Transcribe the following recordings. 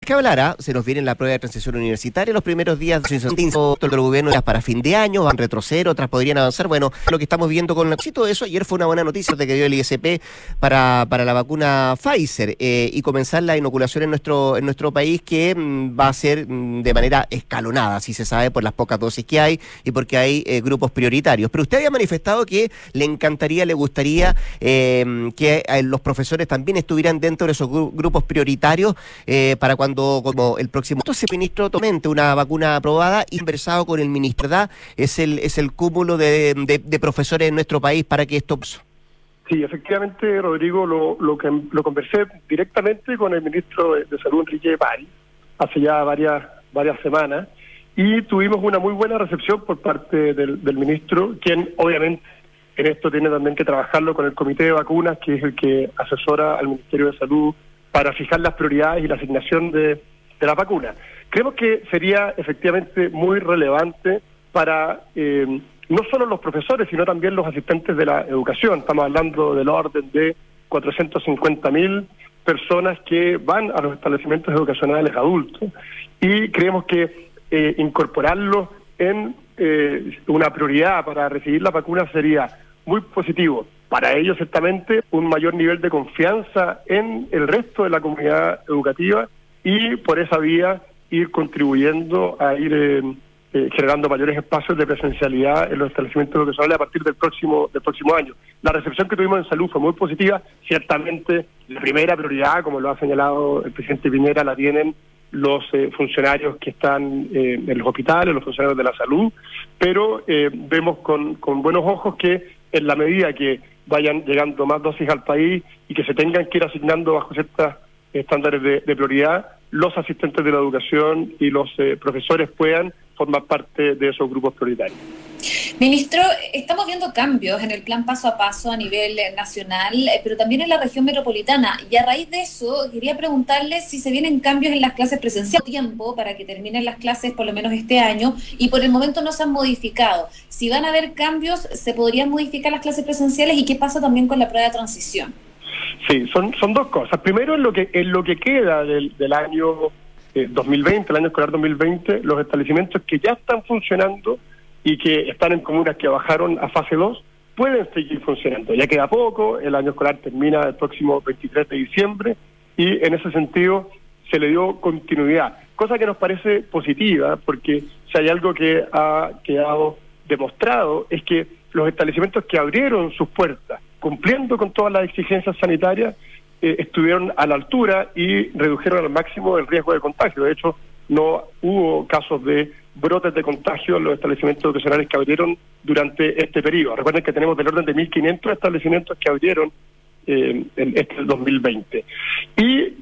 que hablar, se nos viene la prueba de transición universitaria los primeros días del gobierno para fin de año, van a retroceder, otras podrían avanzar. Bueno, lo que estamos viendo con todo eso, ayer fue una buena noticia de que dio el ISP para la vacuna Pfizer y comenzar la inoculación en nuestro país, que va a ser de manera escalonada, si se sabe, por las pocas dosis que hay y porque hay grupos prioritarios. Pero usted había manifestado que le encantaría, le gustaría que los profesores también estuvieran dentro de esos grupos prioritarios para cuando, como el próximo ministro tomente una vacuna aprobada, inversado con el ministro, ¿verdad? Es el cúmulo de profesores en nuestro país para que esto... Sí, efectivamente, Rodrigo, lo conversé directamente con el ministro de Salud, Enrique París, hace ya varias semamas, y tuvimos una muy buena recepción por parte del ministro, quien obviamente en esto tiene también que trabajarlo con el comité de vacunas, que es el que asesora al Ministerio de Salud para fijar las prioridades y la asignación de la vacuna. Creemos que sería efectivamente muy relevante para no solo los profesores, sino también los asistentes de la educación. Estamos hablando del orden de 450.000 personas que van a los establecimientos educacionales adultos, y creemos que incorporarlos en una prioridad para recibir la vacuna sería muy positivo. Para ellos, ciertamente, un mayor nivel de confianza en el resto de la comunidad educativa, y por esa vía ir contribuyendo a ir generando mayores espacios de presencialidad en los establecimientos educacionales a partir del próximo año. La recepción que tuvimos en salud fue muy positiva. Ciertamente, la primera prioridad, como lo ha señalado el presidente Piñera, la tienen los funcionarios que están en los hospitales, los funcionarios de la salud, pero vemos con buenos ojos que en la medida que vayan llegando más dosis al país y que se tengan que ir asignando bajo ciertos estándares de prioridad, los asistentes de la educación y los profesores puedan formar parte de esos grupos prioritarios. Ministro, estamos viendo cambios en el plan paso a paso a nivel nacional, pero también en la región metropolitana. Y a raíz de eso, quería preguntarle si se vienen cambios en las clases presenciales. Tiempo para que terminen las clases, por lo menos este año, y por el momento no se han modificado. Si van a haber cambios, ¿se podrían modificar las clases presenciales? ¿Y qué pasa también con la prueba de transición? Sí, son dos cosas. Primero, en lo que queda del año 2020, el año escolar 2020, los establecimientos que ya están funcionando y que están en comunas que bajaron a fase 2, pueden seguir funcionando. Ya queda poco, el año escolar termina el próximo 23 de diciembre, y en ese sentido se le dio continuidad, cosa que nos parece positiva, porque si hay algo que ha quedado demostrado es que los establecimientos que abrieron sus puertas, cumpliendo con todas las exigencias sanitarias, estuvieron a la altura y redujeron al máximo el riesgo de contagio. De hecho, no hubo casos de brotes de contagio en los establecimientos educacionales que abrieron durante este periodo. Recuerden que tenemos del orden de 1.500 establecimientos que abrieron en este 2020. Y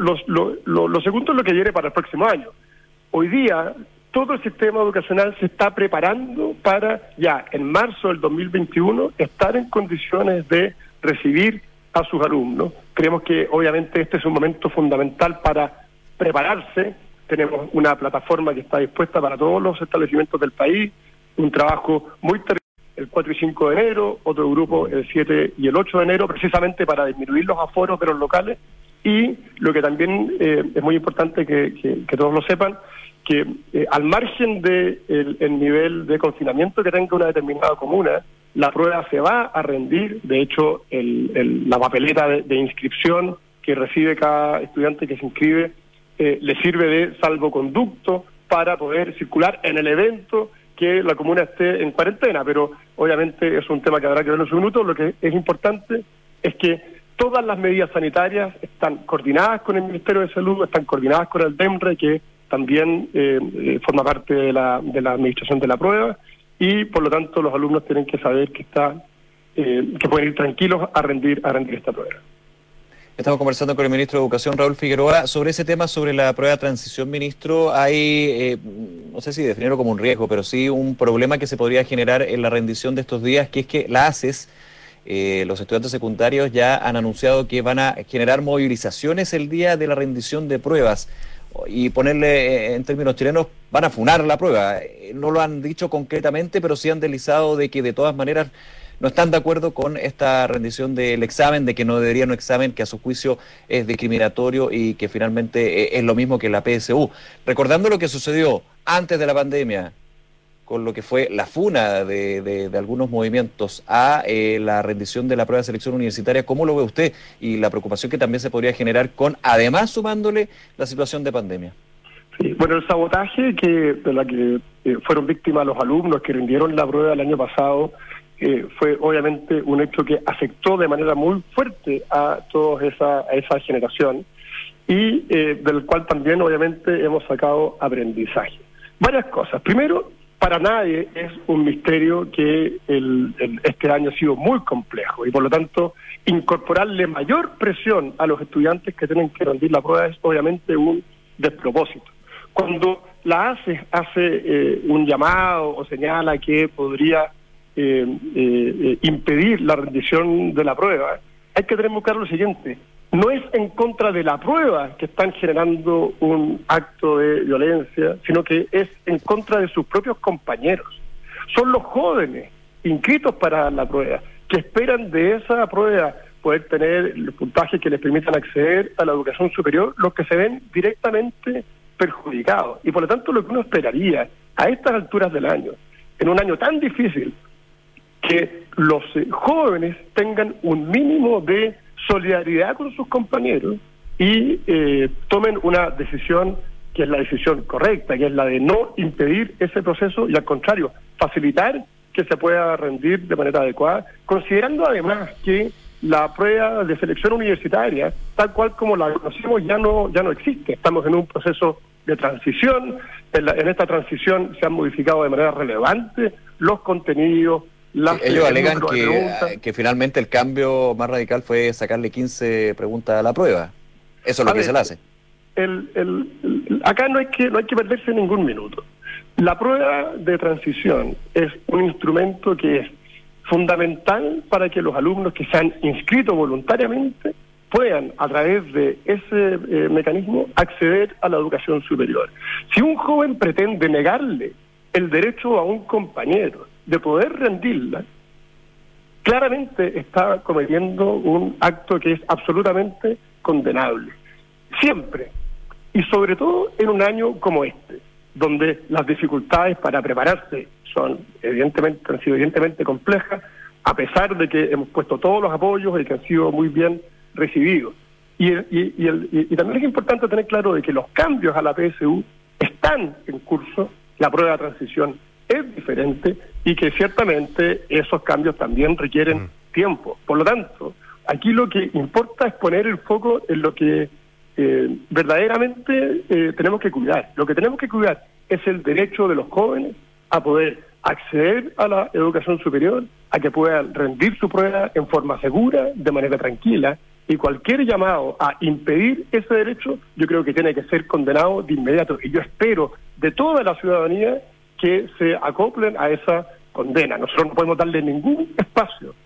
lo segundo es lo que viene para el próximo año. Hoy día, todo el sistema educacional se está preparando para ya en marzo del 2021 estar en condiciones de recibir a sus alumnos. Creemos que obviamente este es un momento fundamental para prepararse. Tenemos una plataforma que está dispuesta para todos los establecimientos del país, un trabajo muy terrible el 4 y 5 de enero, otro grupo el 7 y el 8 de enero, precisamente para disminuir los aforos de los locales. Y lo que también es muy importante que todos lo sepan, que al margen del nivel de confinamiento que tenga una determinada comuna, la prueba se va a rendir. De hecho, la papeleta de inscripción que recibe cada estudiante que se inscribe le sirve de salvoconducto para poder circular en el evento que la comuna esté en cuarentena, pero obviamente es un tema que habrá que ver en su minuto. Lo que es importante es que todas las medidas sanitarias están coordinadas con el Ministerio de Salud, están coordinadas con el DEMRE, que también forma parte de la administración de la prueba, y por lo tanto los alumnos tienen que saber que pueden ir tranquilos a rendir esta prueba. Estamos conversando con el ministro de Educación, Raúl Figueroa, sobre ese tema, sobre la prueba de transición. Ministro, hay, no sé si definirlo como un riesgo, pero sí un problema que se podría generar en la rendición de estos días, que es que la ACES, los estudiantes secundarios ya han anunciado que van a generar movilizaciones el día de la rendición de pruebas, y ponerle en términos chilenos, van a funar la prueba. No lo han dicho concretamente, pero sí han deslizado de que de todas maneras no están de acuerdo con esta rendición del examen, de que no debería un examen que a su juicio es discriminatorio y que finalmente es lo mismo que la PSU. Recordando lo que sucedió antes de la pandemia, con lo que fue la funa de algunos movimientos a la rendición de la prueba de selección universitaria, ¿cómo lo ve usted? Y la preocupación que también se podría generar con, además, sumándole la situación de pandemia. Sí, bueno, el sabotaje de la que fueron víctimas los alumnos que rindieron la prueba el año pasado fue obviamente un hecho que afectó de manera muy fuerte a toda esa generación y del cual también obviamente hemos sacado aprendizaje. Varias cosas. Primero, para nadie es un misterio que este año ha sido muy complejo y por lo tanto incorporarle mayor presión a los estudiantes que tienen que rendir la prueba es obviamente un despropósito. Cuando la hace un llamado o señala que podría impedir la rendición de la prueba, hay que tener muy claro lo siguiente: no es en contra de la prueba que están generando un acto de violencia, sino que es en contra de sus propios compañeros. Son los jóvenes inscritos para la prueba, que esperan de esa prueba poder tener los puntajes que les permitan acceder a la educación superior, los que se ven directamente perjudicados. Y por lo tanto lo que uno esperaría a estas alturas del año, en un año tan difícil, que los jóvenes tengan un mínimo de solidaridad con sus compañeros y tomen una decisión que es la decisión correcta, que es la de no impedir ese proceso y al contrario, facilitar que se pueda rendir de manera adecuada, considerando además que la prueba de selección universitaria, tal cual como la conocemos, ya no existe. Estamos en un proceso de transición, en esta transición se han modificado de manera relevante los contenidos. Ellos alegan que finalmente el cambio más radical fue sacarle 15 preguntas a la prueba. Eso es lo que se le hace. Acá no hay que perderse ningún minuto. La prueba de transición es un instrumento que es fundamental para que los alumnos que se han inscrito voluntariamente puedan, a través de ese mecanismo, acceder a la educación superior. Si un joven pretende negarle el derecho a un compañero de poder rendirla, claramente está cometiendo un acto que es absolutamente condenable. Siempre, y sobre todo en un año como este, donde las dificultades para prepararse han sido evidentemente complejas, a pesar de que hemos puesto todos los apoyos y que han sido muy bien recibidos. Y también es importante tener claro de que los cambios a la PSU están en curso, la prueba de transición es diferente y que ciertamente esos cambios también requieren tiempo. Por lo tanto, aquí lo que importa es poner el foco en lo que verdaderamente tenemos que cuidar. Lo que tenemos que cuidar es el derecho de los jóvenes a poder acceder a la educación superior, a que puedan rendir su prueba en forma segura, de manera tranquila, y cualquier llamado a impedir ese derecho, yo creo que tiene que ser condenado de inmediato. Y yo espero de toda la ciudadanía que se acoplen a esa condena. Nosotros no podemos darle ningún espacio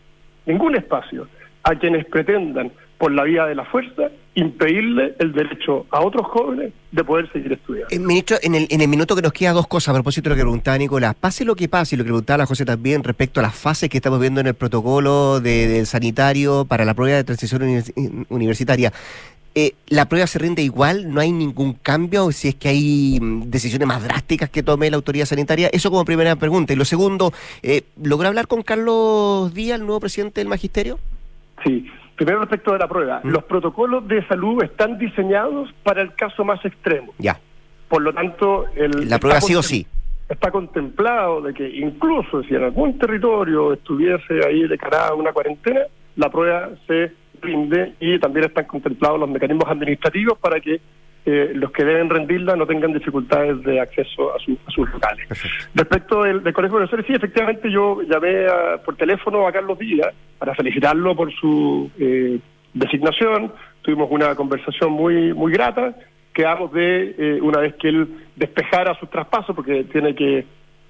a quienes pretendan, por la vía de la fuerza, impedirle el derecho a otros jóvenes de poder seguir estudiando. Ministro, en el minuto que nos queda, dos cosas a propósito de lo que preguntaba Nicolás. Pase lo que pase, y lo que preguntaba la José también, respecto a las fases que estamos viendo en el protocolo del sanitario para la prueba de transición universitaria. ¿La prueba se rinde igual? ¿No hay ningún cambio? Si es que hay decisiones más drásticas que tome la autoridad sanitaria. Eso como primera pregunta. Y lo segundo, ¿logró hablar con Carlos Díaz, el nuevo presidente del Magisterio? Sí. Primero, respecto de la prueba, los protocolos de salud están diseñados para el caso más extremo. Ya. Por lo tanto, la prueba sí o sí. Está contemplado de que incluso si en algún territorio estuviese ahí declarada una cuarentena, la prueba se rinde y también están contemplados los mecanismos administrativos para que los que deben rendirla no tengan dificultades de acceso a sus locales. Perfecto. Respecto del Colegio de Profesores, sí, efectivamente yo llamé por teléfono a Carlos Díaz para felicitarlo por su designación. Tuvimos una conversación muy grata. Quedamos de, una vez que él despejara sus traspasos, porque tiene que,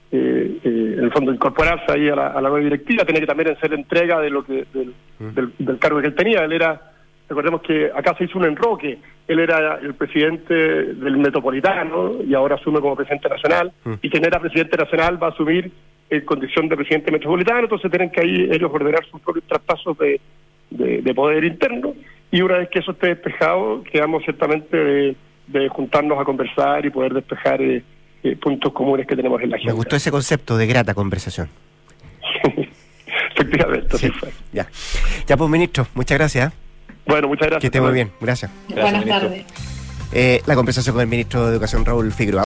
en el fondo, incorporarse ahí a la nueva directiva, tiene que también hacer entrega de del cargo que él tenía. Él era... Recordemos que acá se hizo un enroque. Él era el presidente del Metropolitano y ahora asume como presidente nacional. Y quien era presidente nacional va a asumir en condición de presidente metropolitano, entonces tienen que ahí ellos ordenar sus propios traspasos de poder interno, y una vez que eso esté despejado, quedamos ciertamente de juntarnos a conversar y poder despejar puntos comunes que tenemos en la agenda. Me gustó ese concepto de grata conversación. Efectivamente, así sí. fue. Ya, pues ministro, muchas gracias. Bueno, muchas gracias. Que esté muy bien, gracias. Buenas ministro. tardes. La conversación con el ministro de Educación, Raúl Figueroa.